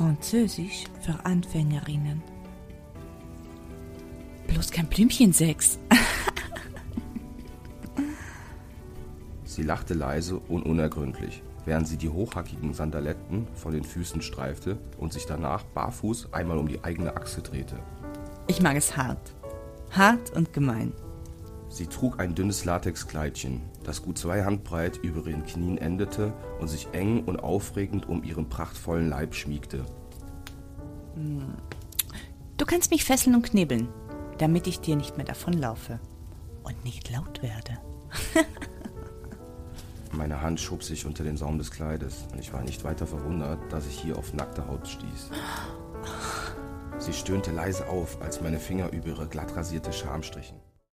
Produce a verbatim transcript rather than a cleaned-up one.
Französisch für Anfängerinnen. Bloß kein Blümchensex. Sie lachte leise und unergründlich, während sie die hochhackigen Sandaletten von den Füßen streifte und sich danach barfuß einmal um die eigene Achse drehte. Ich mag es hart. Hart und gemein. Sie trug ein dünnes Latexkleidchen, das gut zwei Handbreit über ihren Knien endete und sich eng und aufregend um ihren prachtvollen Leib schmiegte. Du kannst mich fesseln und knebeln, damit ich dir nicht mehr davonlaufe und nicht laut werde. Meine Hand schob sich unter den Saum des Kleides und ich war nicht weiter verwundert, dass ich hier auf nackte Haut stieß. Sie stöhnte leise auf, als meine Finger über ihre glatt rasierte Scham strichen.